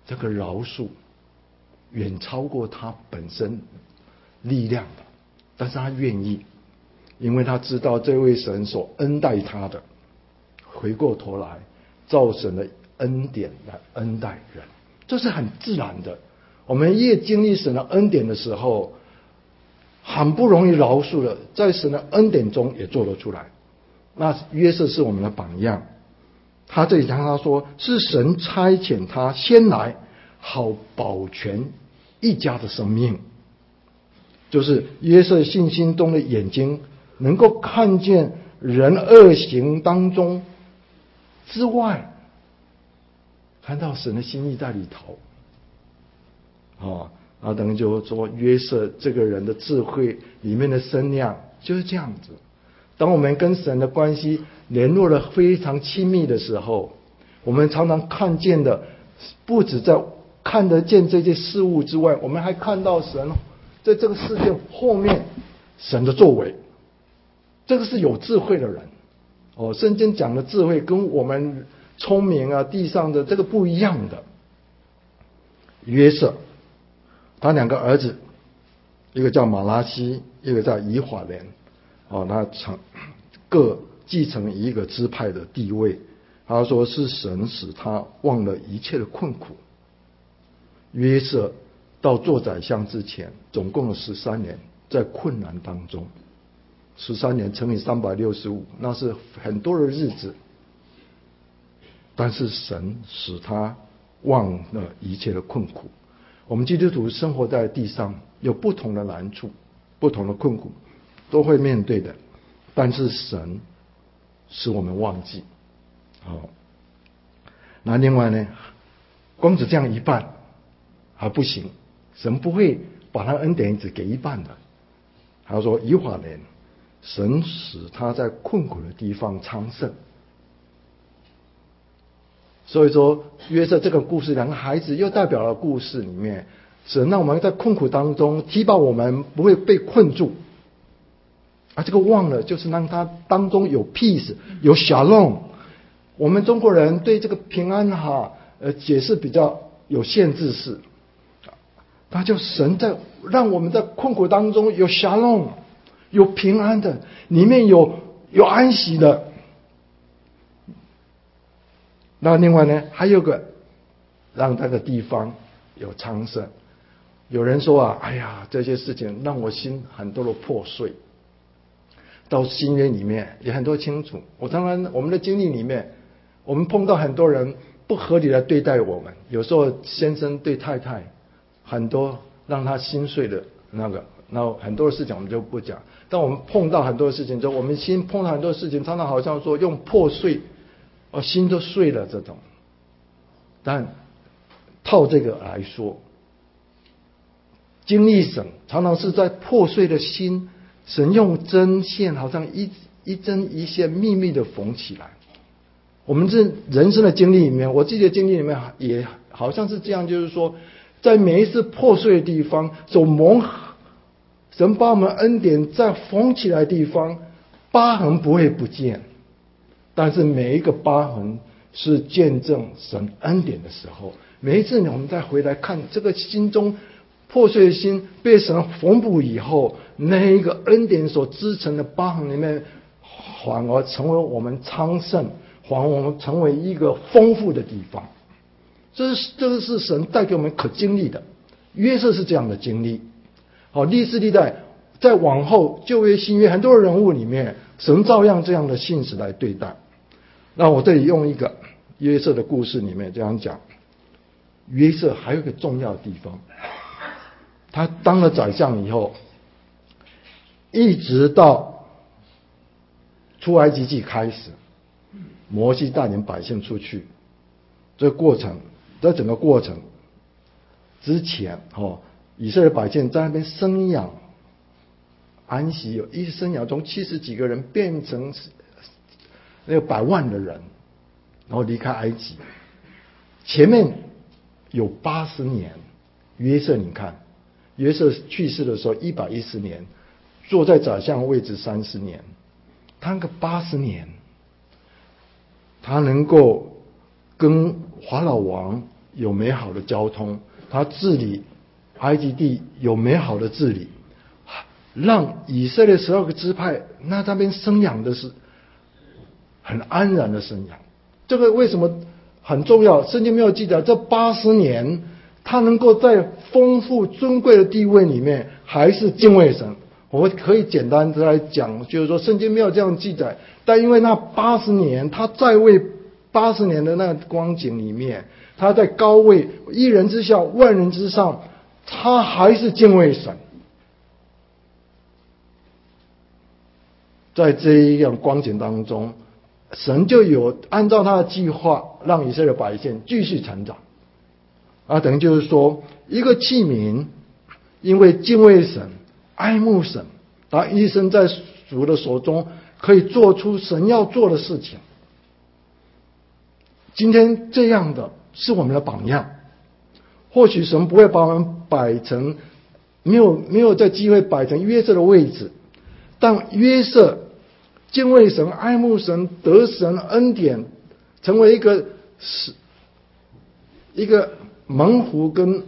这个饶恕远超过他本身力量的，但是他愿意，因为他知道这位神所恩待他的，回过头来照神的恩典来恩待人，这是很自然的。我们越经历神的恩典的时候，很不容易饶恕的，在神的恩典中也做得出来。那约瑟是我们的榜样，他这里讲他说是神差遣他先来，好保全一家的生命。就是约瑟信心中的眼睛能够看见人恶行当中之外，看到神的心意在里头。哦，然后等于就说约瑟这个人的智慧里面的身量就是这样子。当我们跟神的关系联络的非常亲密的时候，我们常常看见的不止在看得见这些事物之外，我们还看到神在这个世界后面神的作为。这个是有智慧的人哦，圣经讲的智慧跟我们聪明啊地上的这个不一样的。约瑟他两个儿子，一个叫马拉西，一个叫以法莲，哦，他承各继承一个支派的地位。他说是神使他忘了一切的困苦。约瑟到做宰相之前，总共有十三年在困难当中，十三年乘以三百六十五，那是很多的日子。但是神使他忘了一切的困苦。我们基督徒生活在地上，有不同的难处，不同的困苦，都会面对的。但是神使我们忘记。好，那另外呢，光只这样一半还不行，神不会把他恩典只给一半的。他说以法莲，神使他在困苦的地方昌盛。所以说约瑟这个故事，两个孩子又代表了故事里面神让我们在困苦当中提拔我们，不会被困住。啊，这个忘了就是让他当中有 peace 有 shalom。 我们中国人对这个平安哈呃解释比较有限制式，那就神在让我们在困苦当中有 shalom 有平安的，里面有有安息的。那另外呢，还有个让这个地方有昌盛。有人说啊，哎呀，这些事情让我心很多的破碎。到新约里面也很多清楚，我常常我们的经历里面，我们碰到很多人不合理的对待我们，有时候先生对太太很多让他心碎的那个，然后很多的事情我们就不讲。但我们碰到很多的事情之后，我们心碰到很多的事情，常常好像说用破碎。哦，心都碎了这种。但套这个来说，经历神常常是在破碎的心，神用针线好像一一针一线秘密的缝起来。我们这人生的经历里面，我自己的经历里面也好像是这样，就是说在每一次破碎的地方所蒙神把我们恩典在缝起来的地方，疤痕不会不见，但是每一个疤痕是见证神恩典的时候。每一次我们再回来看这个心中破碎的心被神缝补以后，那一个恩典所织成的疤痕里面，反而成为我们昌盛，反而我们成为一个丰富的地方。这是这是神带给我们可经历的。约瑟是这样的经历。好，历世历代在往后旧约新约很多人物里面，神照样这样的信实来对待。那我这里用一个约瑟的故事里面这样讲。约瑟还有一个重要的地方，他当了宰相以后，一直到出埃及记开始，摩西带领百姓出去，这个过程，这整个过程之前，哦，以色列百姓在那边生养安息，有一生养从七十几个人变成那个百万的人，然后离开埃及。前面有八十年，约瑟你看，约瑟去世的时候一百一十年，坐在宰相位置三十年，他那个八十年，他能够跟法老王有美好的交通，他治理埃及地有美好的治理，让以色列十二个支派那那边生养的是很安然的生养。这个为什么很重要？圣经没有记载这八十年他能够在丰富尊贵的地位里面还是敬畏神。我可以简单的来讲，就是说圣经没有这样记载，但因为那八十年他在位八十年的那个光景里面，他在高位一人之下万人之上，他还是敬畏神。在这一样光景当中，神就有按照他的计划让以色列百姓继续成长啊，等于就是说一个器皿因为敬畏神爱慕神，他一生在主的手中可以做出神要做的事情。今天这样的是我们的榜样。或许神不会把我们摆成没有没有在机会摆成约瑟的位置，但约瑟敬畏神爱慕神得神恩典，成为一个一个门户跟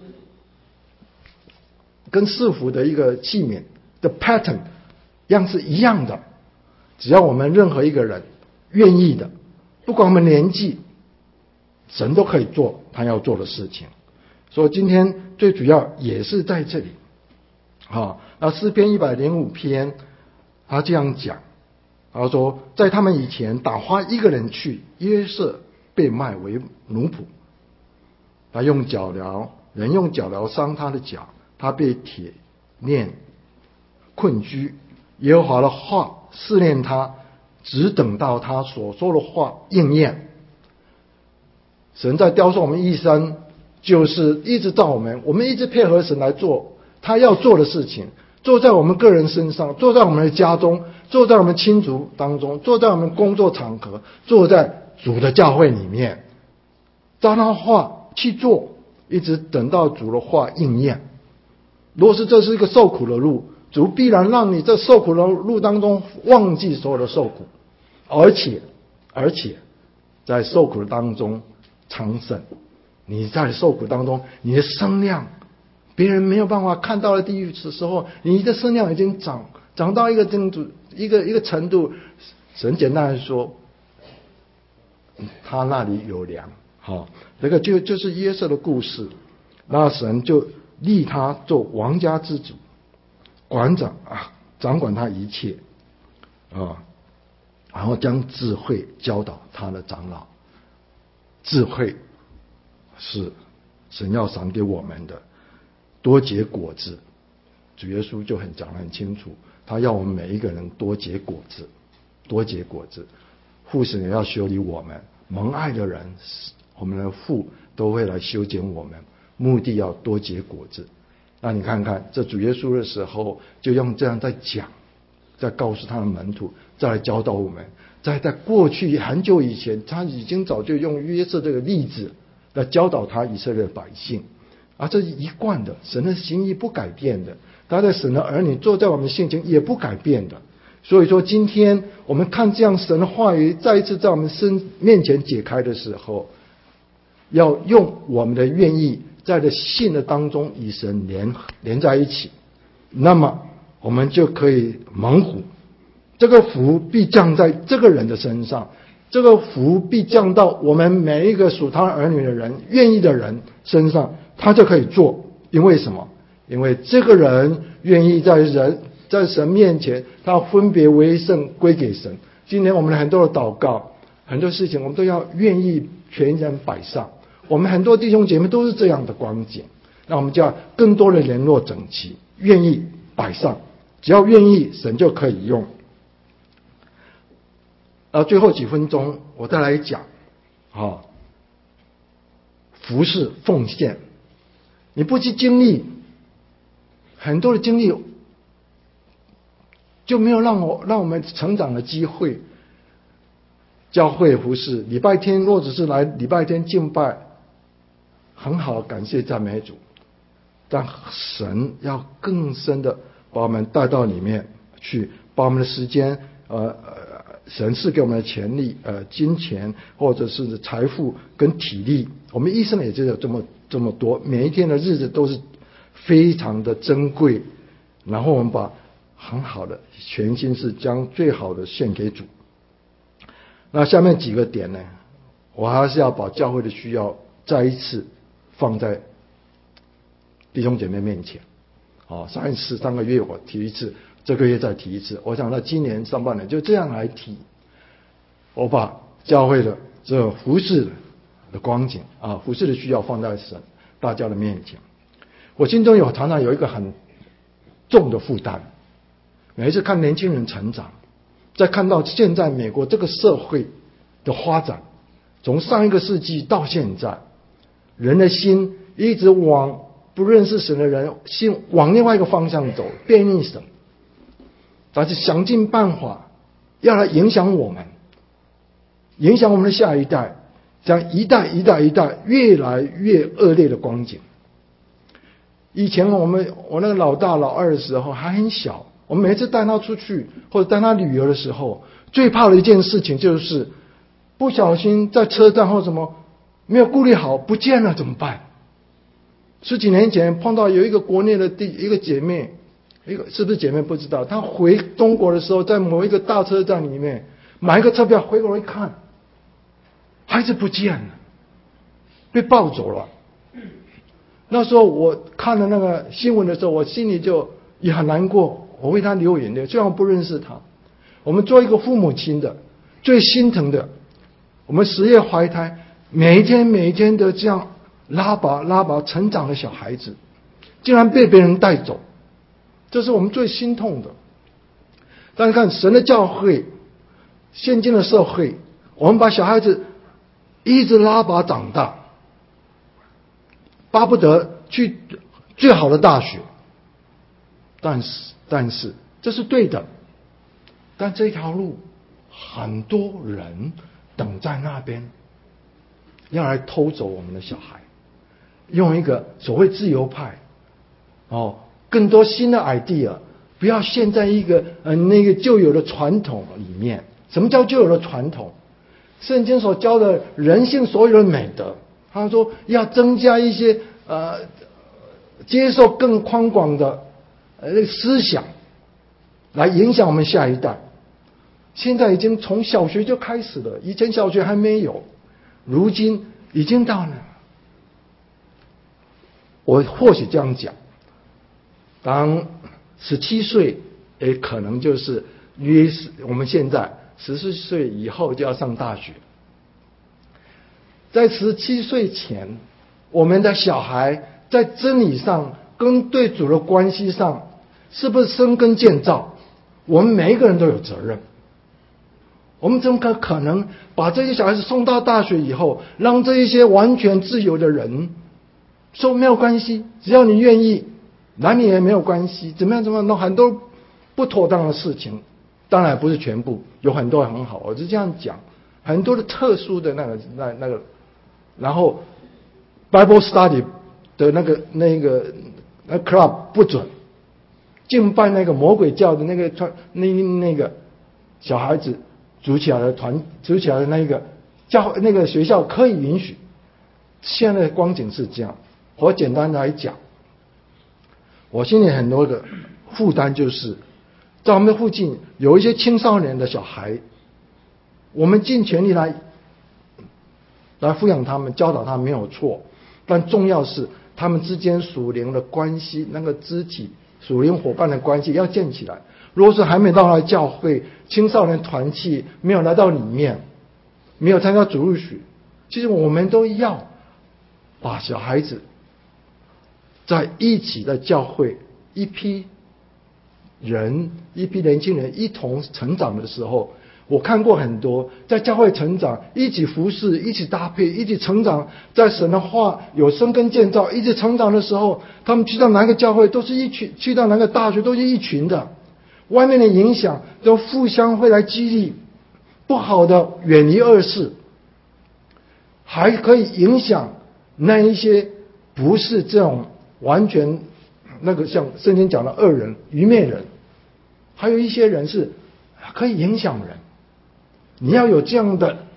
跟赐福的一个器皿的 pattern 样式一样的。只要我们任何一个人愿意的，不管我们年纪，神都可以做他要做的事情。所以今天最主要也是在这里啊。那诗篇一百零五篇他这样讲，他说在他们以前打发一个人去，约瑟被卖为奴仆，他用脚镣人用脚镣伤他的脚，他被铁链困居。耶和华的话试炼他，只等到他所说的话应验。神在雕塑我们一生，就是一直照我们我们一直配合神来做他要做的事情，做在我们个人身上，做在我们的家中，做在我们亲族当中，做在我们工作场合，做在主的教会里面，照他话去做，一直等到主的话应验。如果是这是一个受苦的路，主必然让你在受苦的路当中忘记所有的受苦，而且而且在受苦的当中昌盛。你在受苦当中，你的声量别人没有办法看到的地狱的时候，你的声量已经长长到一个程度一个一个程度。神简单来说，他那里有粮。好，这个就就是约瑟的故事。那神就立他做王家之主，馆长啊，掌管他一切啊，然后将智慧教导他的长老。智慧是神要赏给我们的，多结果子。主耶稣就很讲得很清楚，他要我们每一个人多结果子，多结果子。父神也要修理我们，蒙爱的人，我们的父都会来修剪我们，目的要多结果子。那你看看这主耶稣的时候，就用这样在讲，在告诉他的门徒，再来教导我们。在在过去很久以前，他已经早就用约瑟这个例子来教导他以色列的百姓啊，这是一贯的，神的心意不改变的，他在神的儿女坐在我们性情也不改变的。所以说今天我们看这样神的话语再一次在我们身面前解开的时候，要用我们的愿意在这信的当中与神连连在一起，那么我们就可以蒙福。这个福必降在这个人的身上，这个福必降到我们每一个属他儿女的人愿意的人身上，他就可以做。因为什么？因为这个人愿意在人在神面前，他分别为圣归给神。今天我们很多的祷告，很多事情我们都要愿意全然摆上。我们很多弟兄姐妹都是这样的光景，那我们就要更多的联络整齐，愿意摆上，只要愿意，神就可以用。呃，最后几分钟我再来讲啊，服事奉献。你不去经历很多的经历，就没有让我让我们成长的机会。教会服事，礼拜天或者是来礼拜天敬拜，很好，感谢赞美主。但神要更深的把我们带到里面去，把我们的时间呃神赐给我们的权利呃金钱或者是财富跟体力我们一生也只有这么这么多，每一天的日子都是非常的珍贵，然后我们把很好的全心是将最好的献给主。那下面几个点呢，我还是要把教会的需要再一次放在弟兄姐妹面前。哦，上一次上个月我提一次，这个月再提一次，我想到今年上半年就这样来提。我把教会的这服事的光景啊，服事的需要放在神大家的面前。我心中有常常有一个很重的负担，每一次看年轻人成长，再看到现在美国这个社会的发展，从上一个世纪到现在，人的心一直往不认识神的人心往另外一个方向走，背逆神，但是想尽办法要来影响我们，影响我们的下一代，这样一代一代一代越来越恶劣的光景。以前我们我那个老大老二的时候还很小，我们每次带他出去或者带他旅游的时候，最怕的一件事情就是不小心在车站或什么没有顾虑好不见了怎么办？十几年前碰到有一个国内的第一个姐妹，一个是不是姐妹不知道，她回中国的时候在某一个大车站里面买一个车票，回过来一看孩子不见了，被抱走了。那时候我看了那个新闻的时候，我心里就也很难过，我为他流眼泪。虽然我不认识他，我们做一个父母亲的最心疼的，我们十月怀胎，每一天每一天的这样拉拔拉拔成长的小孩子，竟然被别人带走，这是我们最心痛的。但是看神的教会，现今的社会，我们把小孩子一直拉拔长大，巴不得去最好的大学，但是但是这是对的，但这条路很多人等在那边，要来偷走我们的小孩，用一个所谓自由派哦，更多新的 idea， 不要陷在一个呃那个旧有的传统里面。什么叫旧有的传统？圣经所教的人性所有的美德，他说要增加一些呃接受更宽广的呃思想，来影响我们下一代。现在已经从小学就开始了，以前小学还没有，如今已经到了。我或许这样讲，当十七岁，也可能就是约是我们现在十四岁以后就要上大学。在十七岁前，我们的小孩在真理上跟对主的关系上，是不是生根建造？我们每一个人都有责任。我们怎么可能把这些小孩子送到大学以后，让这一些完全自由的人说没有关系，只要你愿意，男女也没有关系，怎么样怎么样，弄很多不妥当的事情。当然不是全部，有很多很好，我是这样讲，很多的特殊的那个那那个，然后 Bible Study 的那个那个那 club 不准，敬拜那个魔鬼教的那个传那那个小孩子组起来的团组起来的那个教那个学校可以允许。现在的光景是这样，我简单来讲，我心里很多的负担就是，在我们附近有一些青少年的小孩，我们尽全力来来抚养他们，教导他们没有错，但重要是他们之间属灵的关系，那个肢体属灵伙伴的关系要建起来。如果是还没到来教会，青少年团契没有来到里面，没有参加主日学，其实我们都要把小孩子在一起的教会，一批人一批年轻人一同成长的时候，我看过很多在教会成长，一起服侍，一起搭配，一起成长，在神的话有生根建造，一起成长的时候，他们去到哪个教会都是一群，去到哪个大学都是一群的，外面的影响都互相会来激励，不好的远离恶事，还可以影响那一些不是这种完全那个像圣经讲的恶人愚昧人，还有一些人是可以影响人。你要有这样的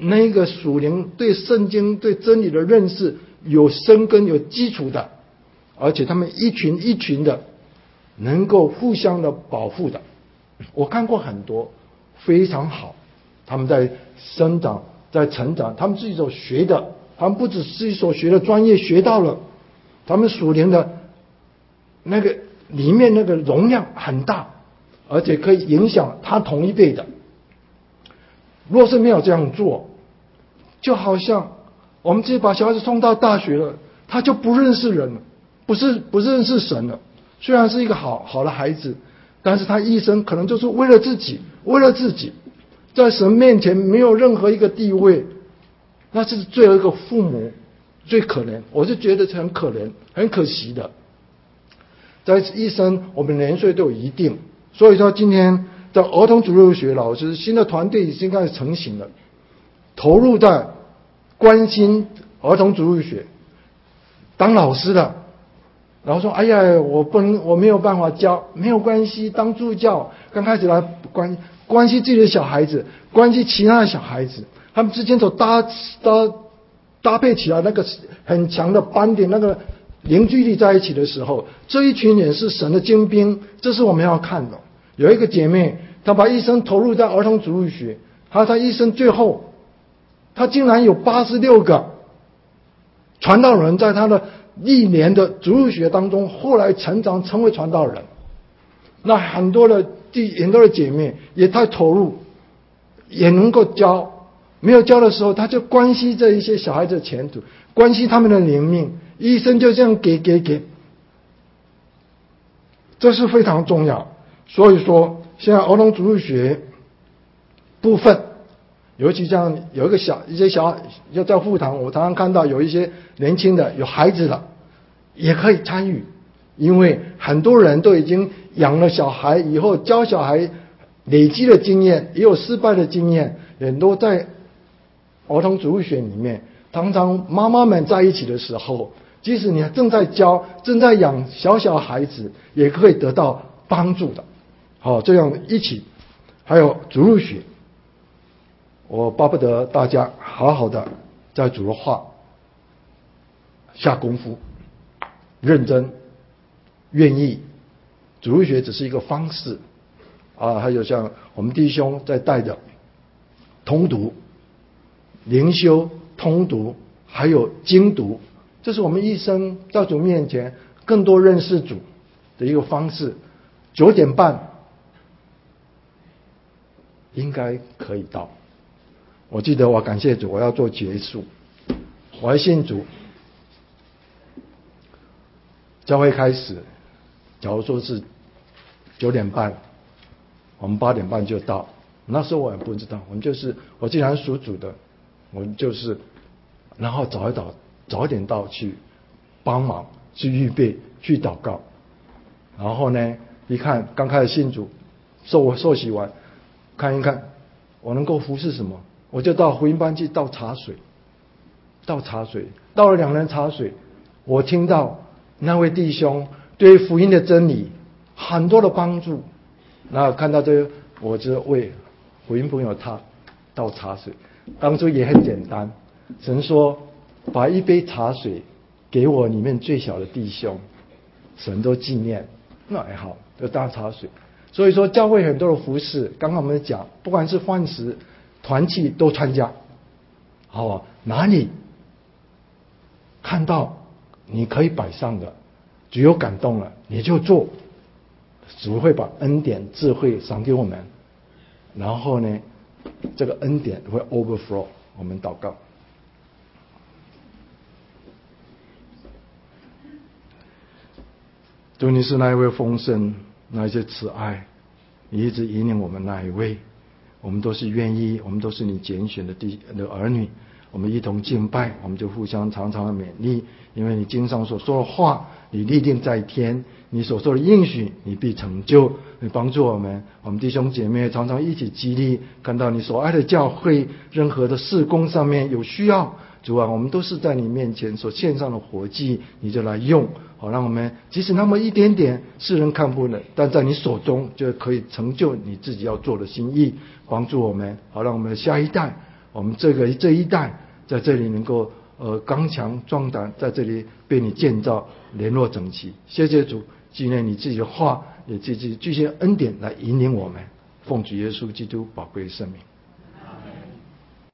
那个属灵对圣经对真理的认识有深根有基础的，而且他们一群一群的能够互相的保护的。我看过很多非常好，他们在生长在成长，他们自己所学的，他们不只自己所学的专业学到了，他们属灵的那个里面那个容量很大，而且可以影响他同一辈的。若是没有这样做，就好像我们直接把小孩子送到大学了，他就不认识人了，不是不认识神了。虽然是一个好好的孩子，但是他一生可能就是为了自己，为了自己，在神面前没有任何一个地位，那是最后一个父母最可怜，我是觉得很可怜很可惜的。在一生我们年岁都有一定，所以说今天的儿童主日学老师新的团队已经开始成型了，投入在关心儿童主日学，当老师的然后说哎呀我不能我没有办法教，没有关系，当助教刚开始来关关心自己的小孩子，关心其他的小孩子，他们之间所搭搭搭配起来那个很强的斑点，那个凝聚力在一起的时候，这一群人是神的精兵，这是我们要看的。有一个姐妹，她把一生投入在儿童主日学，她在一生最后，她竟然有八十六个传道人在她的一年的主日学当中，后来成长成为传道人。那很多的弟很多的姐妹也太投入，也能够教，没有教的时候，她就关心这一些小孩子的前途，关心他们的灵命，一生就这样给给给，这是非常重要。所以说现在儿童主日学部分，尤其像有一个小一些小要在副堂，我常常看到有一些年轻的有孩子的也可以参与，因为很多人都已经养了小孩以后教小孩累积了经验，也有失败的经验，很多在儿童主日学里面，常常妈妈们在一起的时候，即使你正在教正在养小小孩子，也可以得到帮助的。好，这样一起，还有主日学，我巴不得大家好好的在主的话下功夫，认真愿意。主日学只是一个方式啊，还有像我们弟兄在带的通读、灵修、通读，还有经读，这是我们一生到主面前更多认识主的一个方式。九点半应该可以到。我记得我感谢主，我要做结束，我还信主。教会开始，假如说是九点半，我们八点半就到。那时候我也不知道，我们就是我既然属主的，我们就是然后早一早早一点到去帮忙，去预备，去祷告。然后呢，一看刚开始信主，受我受洗完，看一看我能够服侍什么，我就到福音班去倒茶水，倒茶水，倒了两人茶水，我听到那位弟兄对福音的真理很多的帮助。然后看到这个，我就为福音朋友他倒茶水，当初也很简单，神说把一杯茶水给我里面最小的弟兄，神都纪念，那还好，就倒茶水。所以说教会很多的服事，刚刚我们讲，不管是饭食、团契都参加。好，哪里看到你可以摆上的，主有感动了，你就做，主会把恩典、智慧赏给我们，然后呢，这个恩典会 overflow。我们祷告。主，你是那一位丰盛，那一些慈爱，你一直引领我们那一位，我们都是愿意，我们都是你拣选的弟的儿女，我们一同敬拜，我们就互相常常的勉励，因为你经上所说的话，你立定在天，你所说的应许，你必成就。你帮助我们，我们弟兄姐妹常常一起激励，看到你所爱的教会，任何的事工上面有需要，主啊，我们都是在你面前所献上的活祭，你就来用，好让我们即使那么一点点世人看不能，但在你手中就可以成就你自己要做的心意，帮助我们，好让我们的下一代我们这个这一代在这里能够呃刚强壮胆，在这里被你建造联络整齐。谢谢主，纪念你自己的话，也继续继续恩典来引领我们，奉主耶稣基督宝贵的圣名。